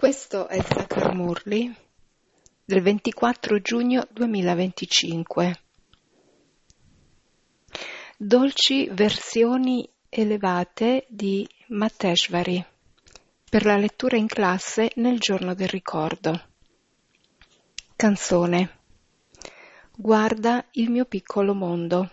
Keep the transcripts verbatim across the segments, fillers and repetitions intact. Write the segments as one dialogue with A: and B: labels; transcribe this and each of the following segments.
A: Questo è Sacred Murli del ventiquattro giugno duemilaventicinque. Dolci versioni elevate di Matteshvari per la lettura in classe nel giorno del ricordo. Canzone. Guarda il mio piccolo mondo.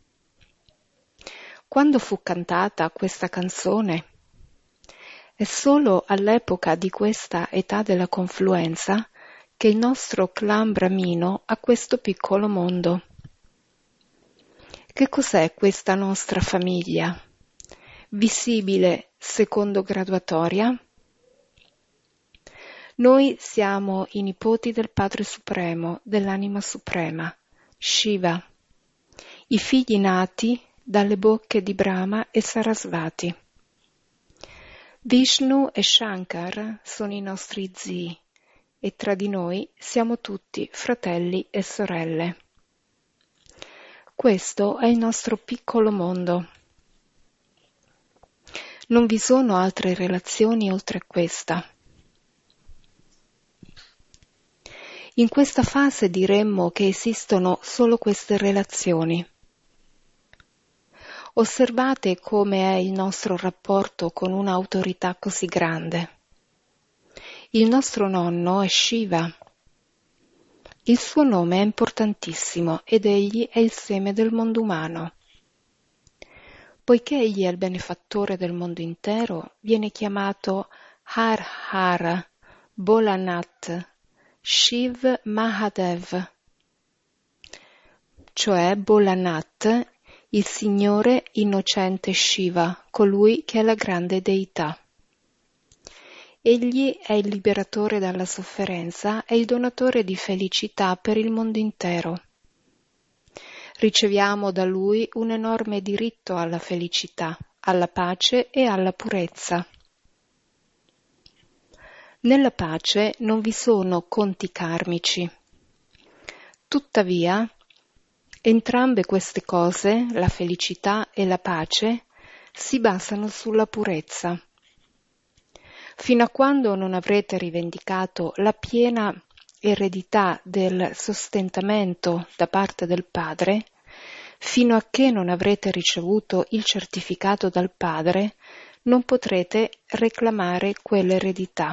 A: Quando fu cantata questa canzone? È solo all'epoca di questa età della confluenza che il nostro clan bramino ha questo piccolo mondo. Che cos'è questa nostra famiglia? Visibile secondo graduatoria? Noi siamo i nipoti del Padre Supremo, dell'Anima Suprema, Shiva, i figli nati dalle bocche di Brahma e Sarasvati. Vishnu e Shankar sono i nostri zii e tra di noi siamo tutti fratelli e sorelle. Questo è il nostro piccolo mondo. Non vi sono altre relazioni oltre questa. In questa fase diremmo che esistono solo queste relazioni. Osservate come è il nostro rapporto con un'autorità così grande. Il nostro nonno è Shiva. Il suo nome è importantissimo ed egli è il seme del mondo umano. Poiché egli è il benefattore del mondo intero, viene chiamato Har Har, Bolanath, Shiv Mahadev, cioè Bolanath, il Signore innocente Shiva, colui che è la grande deità. Egli è il liberatore dalla sofferenza e il donatore di felicità per il mondo intero. Riceviamo da lui un enorme diritto alla felicità, alla pace e alla purezza. Nella pace non vi sono conti karmici. Tuttavia, entrambe queste cose, la felicità e la pace, si basano sulla purezza. Fino a quando non avrete rivendicato la piena eredità del sostentamento da parte del Padre, fino a che non avrete ricevuto il certificato dal Padre, non potrete reclamare quell'eredità.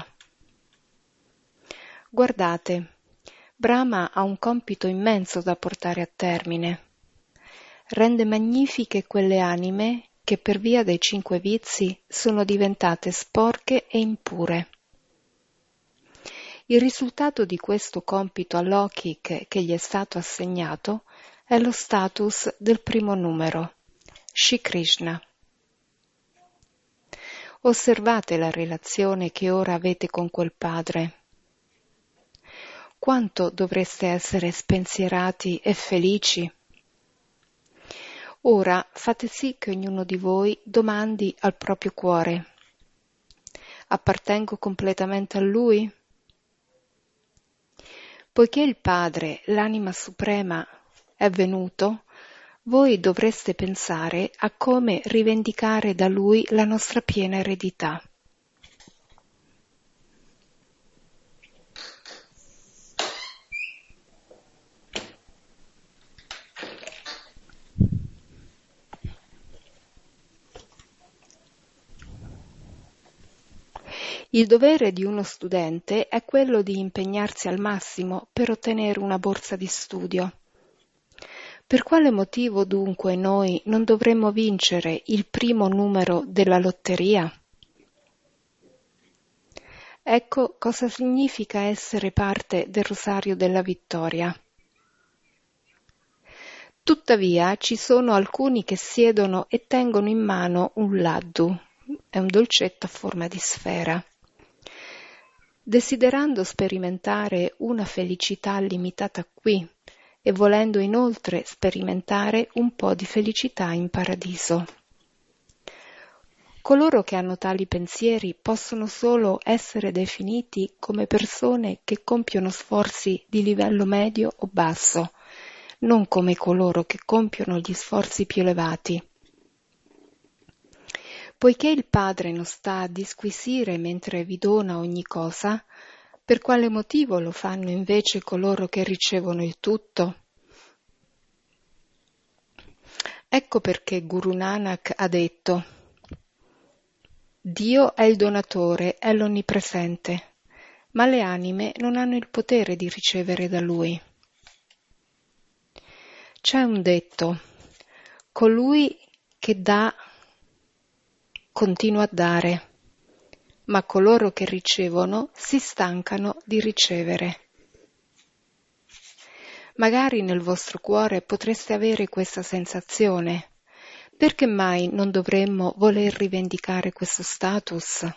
A: Guardate, Brahma ha un compito immenso da portare a termine. Rende magnifiche quelle anime che per via dei cinque vizi sono diventate sporche e impure. Il risultato di questo compito alokik che gli è stato assegnato è lo status del primo numero, Shri Krishna. Osservate la relazione che ora avete con quel padre. Quanto dovreste essere spensierati e felici? Ora fate sì che ognuno di voi domandi al proprio cuore: appartengo completamente a lui? Poiché il Padre, l'Anima Suprema, è venuto, voi dovreste pensare a come rivendicare da Lui la nostra piena eredità. Il dovere di uno studente è quello di impegnarsi al massimo per ottenere una borsa di studio. Per quale motivo dunque noi non dovremmo vincere il primo numero della lotteria? Ecco cosa significa essere parte del rosario della vittoria. Tuttavia ci sono alcuni che siedono e tengono in mano un laddu, è un dolcetto a forma di sfera. Desiderando sperimentare una felicità limitata qui e volendo inoltre sperimentare un po' di felicità in paradiso. Coloro che hanno tali pensieri possono solo essere definiti come persone che compiono sforzi di livello medio o basso, non come coloro che compiono gli sforzi più elevati. Poiché il Padre non sta a disquisire mentre vi dona ogni cosa, per quale motivo lo fanno invece coloro che ricevono il tutto? Ecco perché Guru Nanak ha detto: Dio è il donatore, è l'onnipresente, ma le anime non hanno il potere di ricevere da Lui. C'è un detto: colui che dà continua a dare, ma coloro che ricevono si stancano di ricevere. Magari nel vostro cuore potreste avere questa sensazione. Perché mai non dovremmo voler rivendicare questo status?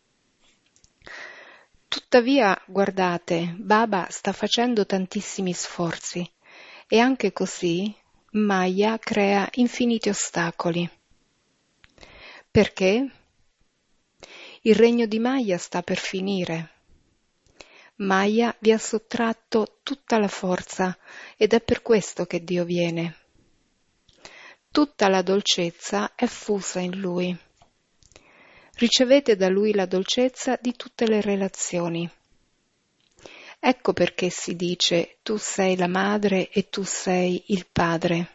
A: Tuttavia, guardate, Baba sta facendo tantissimi sforzi e anche così Maya crea infiniti ostacoli. Perché? Il regno di Maya sta per finire. Maya vi ha sottratto tutta la forza ed è per questo che Dio viene. Tutta la dolcezza è fusa in Lui. Ricevete da Lui la dolcezza di tutte le relazioni. Ecco perché si dice: tu sei la madre e tu sei il padre.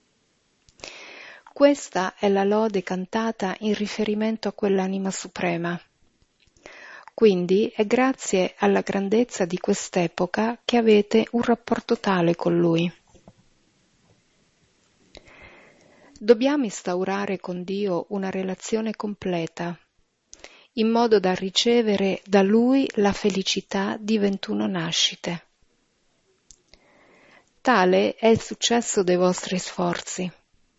A: Questa è la lode cantata in riferimento a quell'anima suprema. Quindi è grazie alla grandezza di quest'epoca che avete un rapporto tale con Lui. Dobbiamo instaurare con Dio una relazione completa, in modo da ricevere da Lui la felicità di ventuno nascite. Tale è il successo dei vostri sforzi.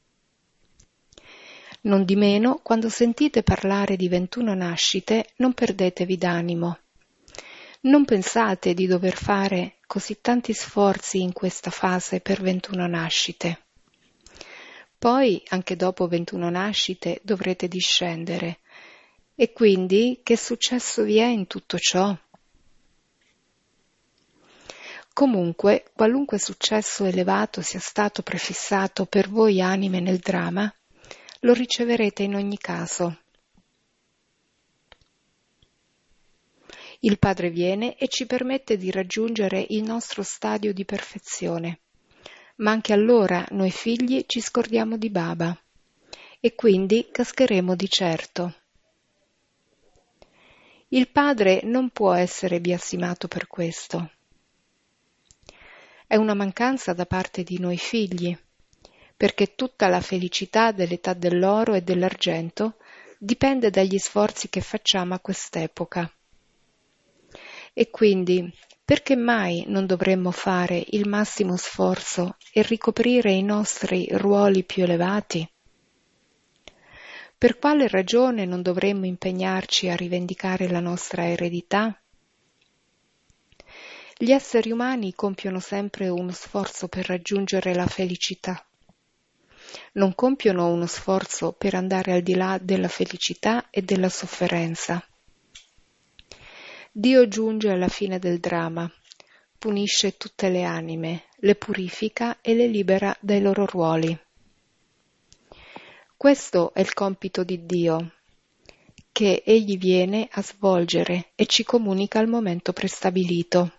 A: Nondimeno, quando sentite parlare di ventuno nascite, non perdetevi d'animo. Non pensate di dover fare così tanti sforzi in questa fase per ventuno nascite. Poi, anche dopo ventuno nascite, dovrete discendere. E quindi, che successo vi è in tutto ciò? Comunque, qualunque successo elevato sia stato prefissato per voi anime nel dramma, lo riceverete in ogni caso. Il Padre viene e ci permette di raggiungere il nostro stadio di perfezione, ma anche allora noi figli ci scordiamo di Baba e quindi cascheremo di certo. Il Padre non può essere biasimato per questo. È una mancanza da parte di noi figli, perché tutta la felicità dell'età dell'oro e dell'argento dipende dagli sforzi che facciamo a quest'epoca. E quindi, perché mai non dovremmo fare il massimo sforzo e ricoprire i nostri ruoli più elevati? Per quale ragione non dovremmo impegnarci a rivendicare la nostra eredità? Gli esseri umani compiono sempre uno sforzo per raggiungere la felicità. Non compiono uno sforzo per andare al di là della felicità e della sofferenza. Dio giunge alla fine del dramma, punisce tutte le anime, le purifica e le libera dai loro ruoli. Questo è il compito di Dio, che Egli viene a svolgere e ci comunica al momento prestabilito.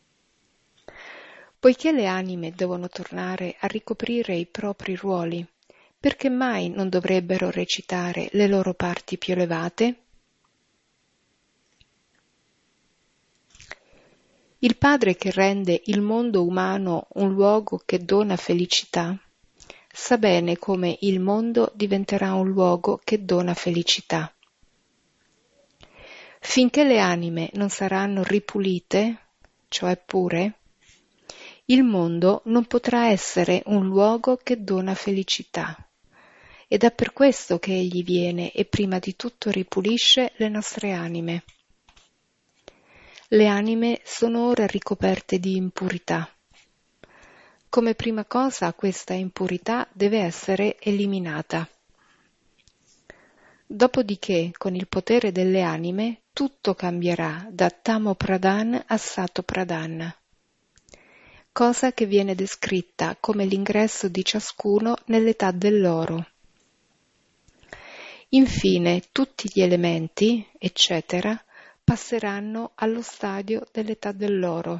A: Poiché le anime devono tornare a ricoprire i propri ruoli, perché mai non dovrebbero recitare le loro parti più elevate? Il Padre che rende il mondo umano un luogo che dona felicità, sa bene come il mondo diventerà un luogo che dona felicità. Finché le anime non saranno ripulite, cioè pure, il mondo non potrà essere un luogo che dona felicità. Ed è per questo che Egli viene e prima di tutto ripulisce le nostre anime. Le anime sono ora ricoperte di impurità. Come prima cosa questa impurità deve essere eliminata. Dopodiché, con il potere delle anime, tutto cambierà da Tamo Pradhan a Sato Pradhan, cosa che viene descritta come l'ingresso di ciascuno nell'età dell'oro. Infine tutti gli elementi, eccetera, passeranno allo stadio dell'età dell'oro.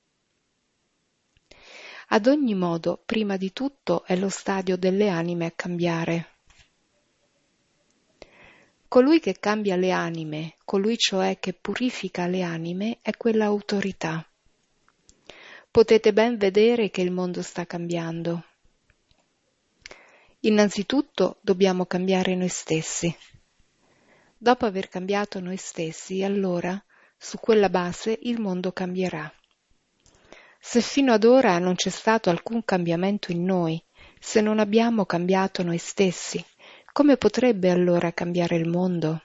A: Ad ogni modo, prima di tutto è lo stadio delle anime a cambiare. Colui che cambia le anime, colui cioè che purifica le anime, è quella autorità. Potete ben vedere che il mondo sta cambiando. Innanzitutto dobbiamo cambiare noi stessi. Dopo aver cambiato noi stessi, allora, su quella base, il mondo cambierà. Se fino ad ora non c'è stato alcun cambiamento in noi, se non abbiamo cambiato noi stessi, come potrebbe allora cambiare il mondo?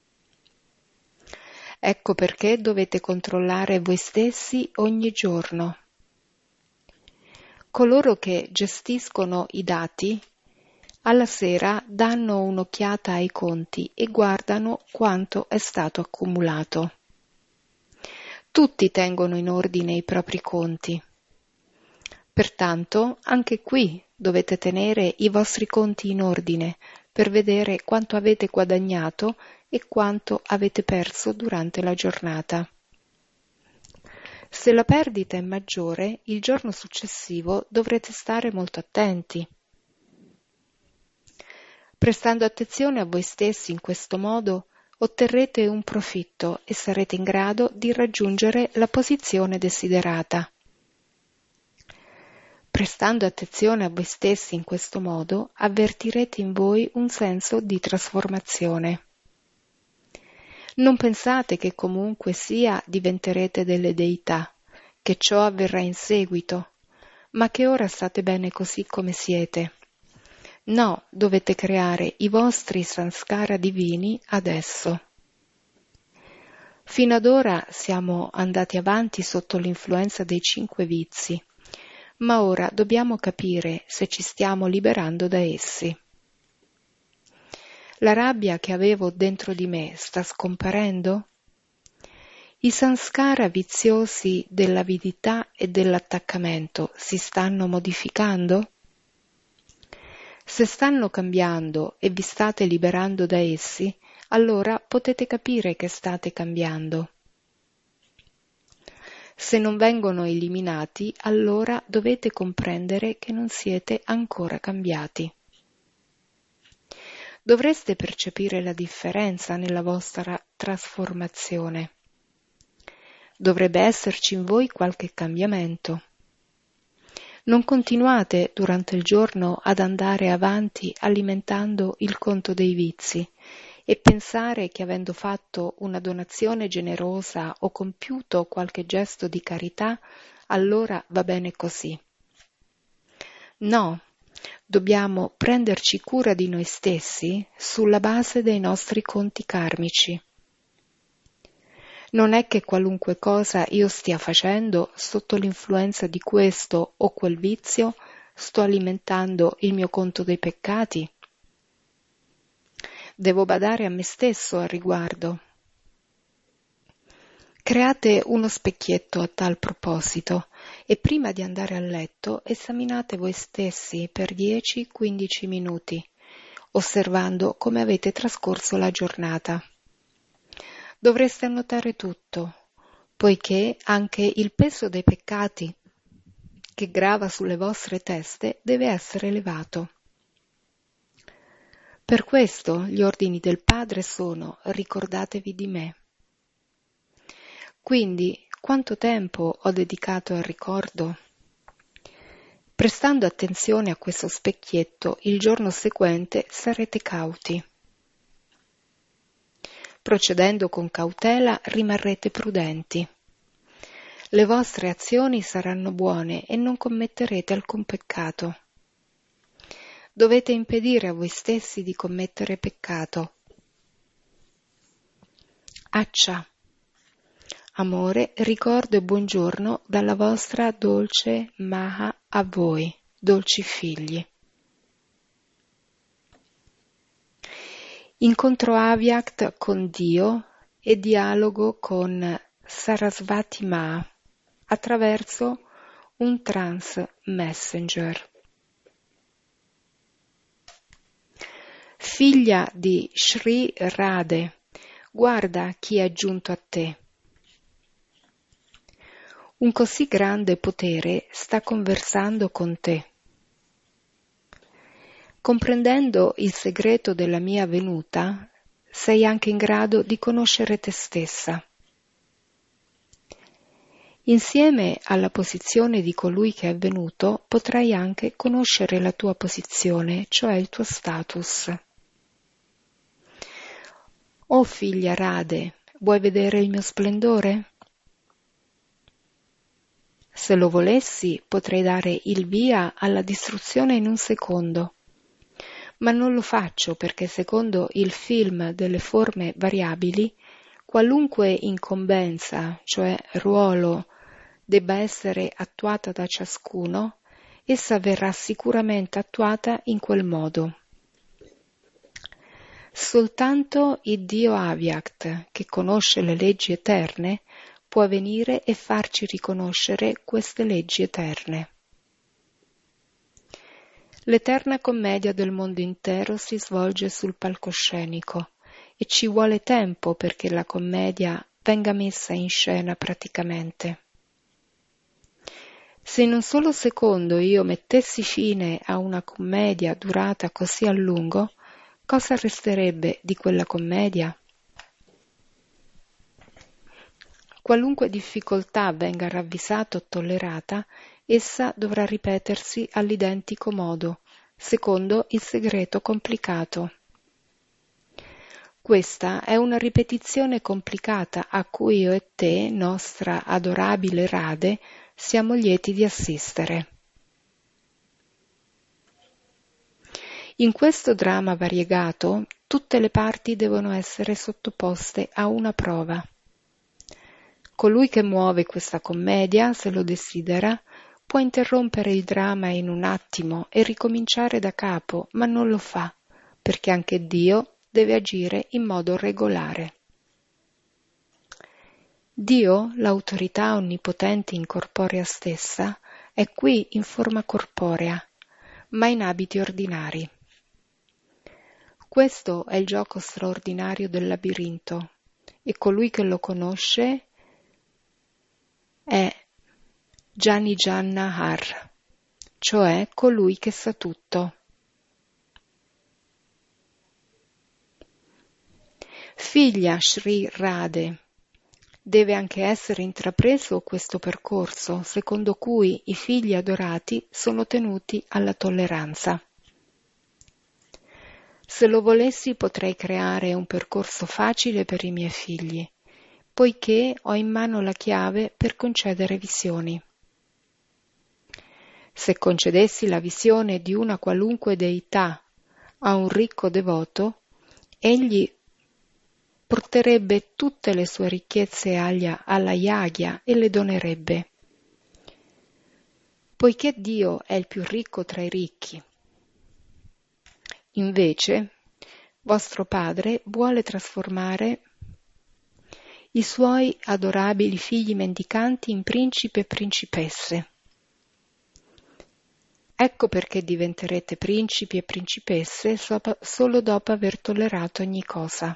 A: Ecco perché dovete controllare voi stessi ogni giorno. Coloro che gestiscono i dati alla sera danno un'occhiata ai conti e guardano quanto è stato accumulato. Tutti tengono in ordine i propri conti. Pertanto, anche qui dovete tenere i vostri conti in ordine per vedere quanto avete guadagnato e quanto avete perso durante la giornata. Se la perdita è maggiore, il giorno successivo dovrete stare molto attenti. Prestando attenzione a voi stessi in questo modo, otterrete un profitto e sarete in grado di raggiungere la posizione desiderata. Prestando attenzione a voi stessi in questo modo, avvertirete in voi un senso di trasformazione. Non pensate che comunque sia diventerete delle deità, che ciò avverrà in seguito, ma che ora state bene così come siete. No, dovete creare i vostri sanskara divini adesso. Fino ad ora siamo andati avanti sotto l'influenza dei cinque vizi, ma ora dobbiamo capire se ci stiamo liberando da essi. La rabbia che avevo dentro di me sta scomparendo? I sanskara viziosi dell'avidità e dell'attaccamento si stanno modificando? Se stanno cambiando e vi state liberando da essi, allora potete capire che state cambiando. Se non vengono eliminati, allora dovete comprendere che non siete ancora cambiati. Dovreste percepire la differenza nella vostra trasformazione. Dovrebbe esserci in voi qualche cambiamento. Non continuate durante il giorno ad andare avanti alimentando il conto dei vizi e pensare che avendo fatto una donazione generosa o compiuto qualche gesto di carità, allora va bene così. No, dobbiamo prenderci cura di noi stessi sulla base dei nostri conti karmici. Non è che qualunque cosa io stia facendo sotto l'influenza di questo o quel vizio sto alimentando il mio conto dei peccati. Devo badare a me stesso al riguardo. Create uno specchietto a tal proposito e prima di andare a letto esaminate voi stessi per dieci quindici minuti, osservando come avete trascorso la giornata. Dovreste annotare tutto, poiché anche il peso dei peccati che grava sulle vostre teste deve essere elevato. Per questo gli ordini del Padre sono: ricordatevi di me. Quindi, quanto tempo ho dedicato al ricordo? Prestando attenzione a questo specchietto, il giorno seguente sarete cauti. Procedendo con cautela rimarrete prudenti. Le vostre azioni saranno buone e non commetterete alcun peccato. Dovete impedire a voi stessi di commettere peccato. Accia. Amore, ricordo e buongiorno dalla vostra dolce Maha a voi, dolci figli. Incontro Avyakt con Dio e dialogo con Sarasvati Ma attraverso un trance messenger. Figlia di Sri Rade, guarda chi è giunto a te. Un così grande potere sta conversando con te. Comprendendo il segreto della mia venuta, sei anche in grado di conoscere te stessa. Insieme alla posizione di colui che è venuto, potrai anche conoscere la tua posizione, cioè il tuo status. O figlia Rade, vuoi vedere il mio splendore? Se lo volessi, potrei dare il via alla distruzione in un secondo. Ma non lo faccio perché secondo il film delle forme variabili, qualunque incombenza, cioè ruolo, debba essere attuata da ciascuno, essa verrà sicuramente attuata in quel modo. Soltanto il Dio Avyakt, che conosce le leggi eterne, può venire e farci riconoscere queste leggi eterne. L'eterna commedia del mondo intero si svolge sul palcoscenico e ci vuole tempo perché la commedia venga messa in scena praticamente. Se in un solo secondo io mettessi fine a una commedia durata così a lungo, cosa resterebbe di quella commedia? Qualunque difficoltà venga ravvisata o tollerata, essa dovrà ripetersi all'identico modo, secondo il segreto complicato. Questa è una ripetizione complicata a cui io e te, nostra adorabile Rade, siamo lieti di assistere. In questo dramma variegato, tutte le parti devono essere sottoposte a una prova. Colui che muove questa commedia, se lo desidera, può interrompere il dramma in un attimo e ricominciare da capo, ma non lo fa, perché anche Dio deve agire in modo regolare. Dio, l'autorità onnipotente incorporea stessa, è qui in forma corporea, ma in abiti ordinari. Questo è il gioco straordinario del labirinto, e colui che lo conosce è Jani Jannahar, cioè colui che sa tutto. Figlia Sri Rade, deve anche essere intrapreso questo percorso, secondo cui i figli adorati sono tenuti alla tolleranza. Se lo volessi potrei creare un percorso facile per i miei figli, poiché ho in mano la chiave per concedere visioni. Se concedessi la visione di una qualunque deità a un ricco devoto, egli porterebbe tutte le sue ricchezze alla Yagya e le donerebbe. Poiché Dio è il più ricco tra i ricchi, invece, vostro padre vuole trasformare i suoi adorabili figli mendicanti in principi e principesse. Ecco perché diventerete principi e principesse solo dopo aver tollerato ogni cosa.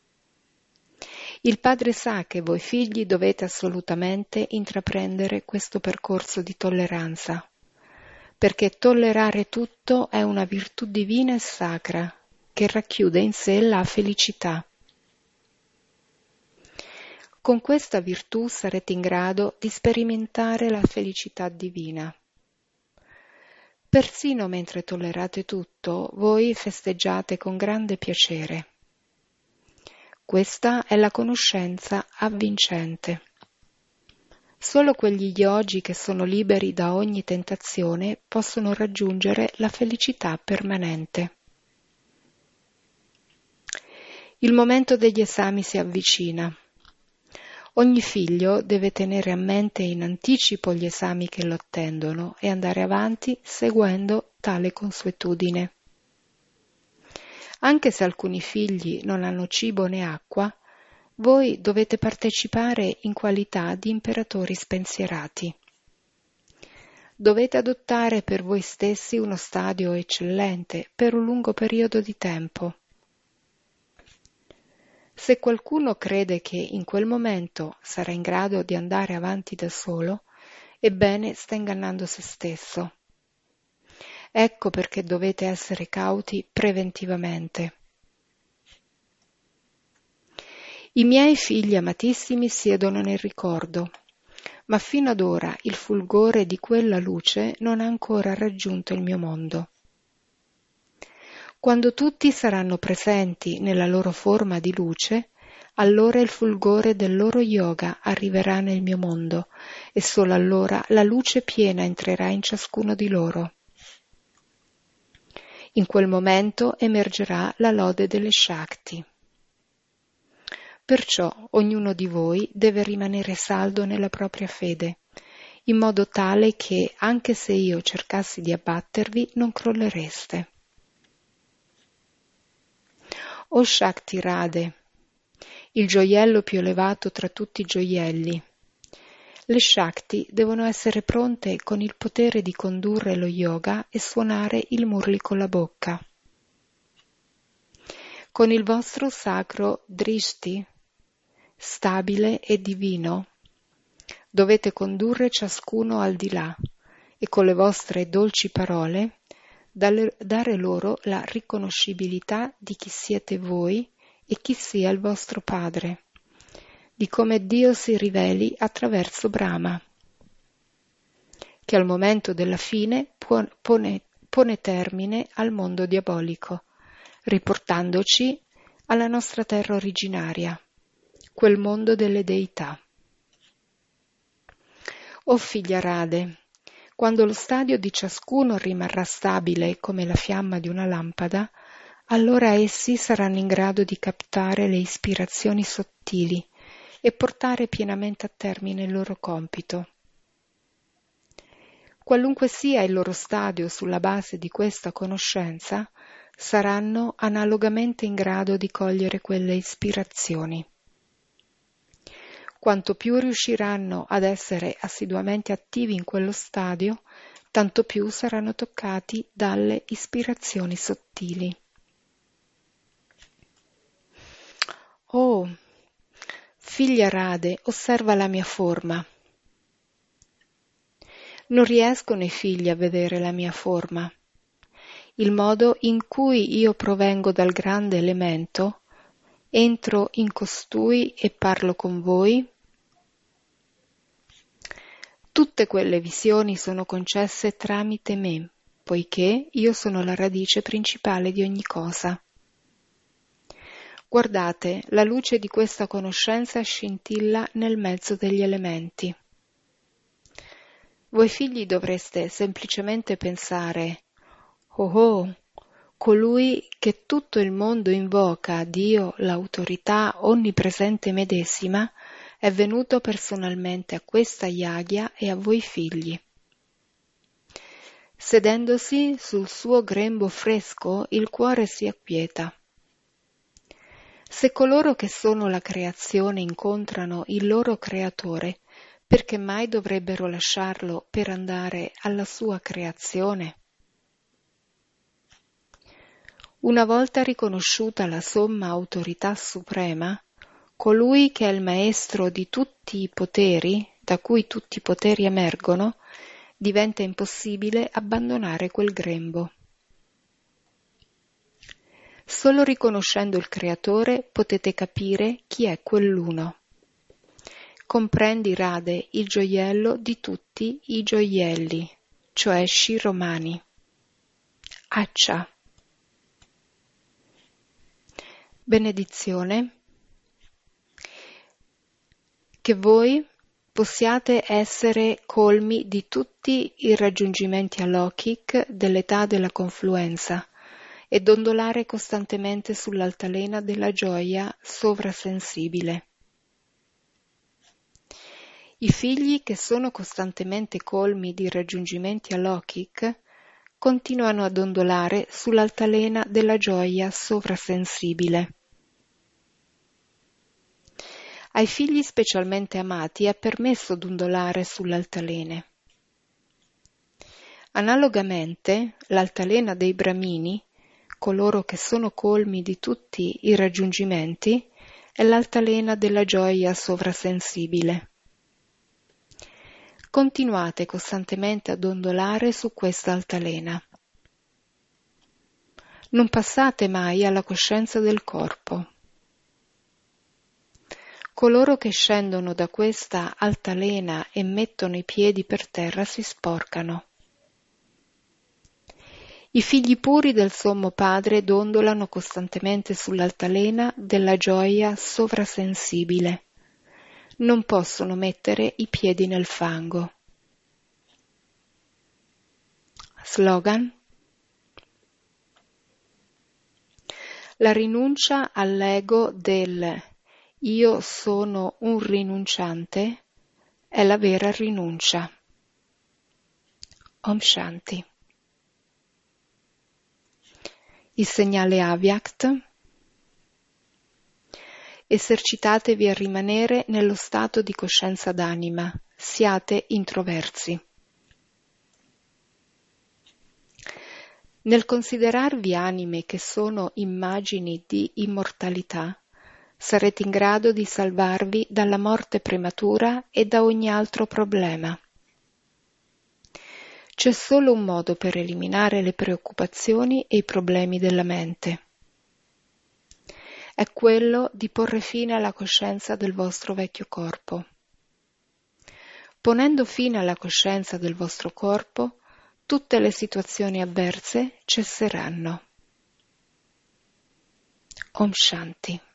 A: Il padre sa che voi figli dovete assolutamente intraprendere questo percorso di tolleranza, perché tollerare tutto è una virtù divina e sacra che racchiude in sé la felicità. Con questa virtù sarete in grado di sperimentare la felicità divina. Persino mentre tollerate tutto, voi festeggiate con grande piacere. Questa è la conoscenza avvincente. Solo quegli yogi che sono liberi da ogni tentazione possono raggiungere la felicità permanente. Il momento degli esami si avvicina. Ogni figlio deve tenere a mente in anticipo gli esami che lo attendono e andare avanti seguendo tale consuetudine. Anche se alcuni figli non hanno cibo né acqua, voi dovete partecipare in qualità di imperatori spensierati. Dovete adottare per voi stessi uno stadio eccellente per un lungo periodo di tempo. Se qualcuno crede che in quel momento sarà in grado di andare avanti da solo, ebbene sta ingannando se stesso. Ecco perché dovete essere cauti preventivamente. I miei figli amatissimi siedono nel ricordo, ma fino ad ora il fulgore di quella luce non ha ancora raggiunto il mio mondo. Quando tutti saranno presenti nella loro forma di luce, allora il fulgore del loro yoga arriverà nel mio mondo e solo allora la luce piena entrerà in ciascuno di loro. In quel momento emergerà la lode delle Shakti. Perciò ognuno di voi deve rimanere saldo nella propria fede, in modo tale che, anche se io cercassi di abbattervi, non crollereste. O Shakti Radhe, il gioiello più elevato tra tutti i gioielli, le Shakti devono essere pronte con il potere di condurre lo yoga e suonare il murli con la bocca. Con il vostro sacro Drishti, stabile e divino, dovete condurre ciascuno al di là e con le vostre dolci parole dare loro la riconoscibilità di chi siete voi e chi sia il vostro Padre, di come Dio si riveli attraverso Brahma, che al momento della fine pone, pone termine al mondo diabolico, riportandoci alla nostra terra originaria, quel mondo delle deità. O figlia Radhe, quando lo stadio di ciascuno rimarrà stabile come la fiamma di una lampada, allora essi saranno in grado di captare le ispirazioni sottili e portare pienamente a termine il loro compito. Qualunque sia il loro stadio sulla base di questa conoscenza, saranno analogamente in grado di cogliere quelle ispirazioni. Quanto più riusciranno ad essere assiduamente attivi in quello stadio, tanto più saranno toccati dalle ispirazioni sottili. Oh, figlia Radhe, osserva la mia forma. Non riescono i figli a vedere la mia forma. Il modo in cui io provengo dal grande elemento, entro in costui e parlo con voi. Tutte quelle visioni sono concesse tramite me, poiché io sono la radice principale di ogni cosa. Guardate, la luce di questa conoscenza scintilla nel mezzo degli elementi. Voi figli dovreste semplicemente pensare: oh oh, colui che tutto il mondo invoca, Dio, l'autorità onnipresente medesima, è venuto personalmente a questa yagya e a voi figli. Sedendosi sul suo grembo fresco, il cuore si acquieta. Se coloro che sono la creazione incontrano il loro creatore, perché mai dovrebbero lasciarlo per andare alla sua creazione? Una volta riconosciuta la somma autorità suprema, colui che è il maestro di tutti i poteri, da cui tutti i poteri emergono, diventa impossibile abbandonare quel grembo. Solo riconoscendo il creatore potete capire chi è quell'uno. Comprendi, Radhe, il gioiello di tutti i gioielli, cioè Shiromani. Accia. Benedizione. Che voi possiate essere colmi di tutti i raggiungimenti alokik dell'età della confluenza e dondolare costantemente sull'altalena della gioia sovrasensibile. I figli che sono costantemente colmi di raggiungimenti alokik continuano a dondolare sull'altalena della gioia sovrasensibile. Ai figli specialmente amati è permesso dondolare sulle altalene. Analogamente, l'altalena dei Brahmini, coloro che sono colmi di tutti i raggiungimenti, è l'altalena della gioia sovrasensibile. Continuate costantemente a dondolare su questa altalena. Non passate mai alla coscienza del corpo. Coloro che scendono da questa altalena e mettono i piedi per terra si sporcano. I figli puri del Sommo Padre dondolano costantemente sull'altalena della gioia sovrasensibile. Non possono mettere i piedi nel fango. Slogan: la rinuncia all'ego del io sono un rinunciante è la vera rinuncia. Om Shanti. Il segnale Avyakt: esercitatevi a rimanere nello stato di coscienza d'anima, siate introversi. Nel considerarvi anime che sono immagini di immortalità, sarete in grado di salvarvi dalla morte prematura e da ogni altro problema. C'è solo un modo per eliminare le preoccupazioni e i problemi della mente. È quello di porre fine alla coscienza del vostro vecchio corpo. Ponendo fine alla coscienza del vostro corpo, tutte le situazioni avverse cesseranno. Om Shanti.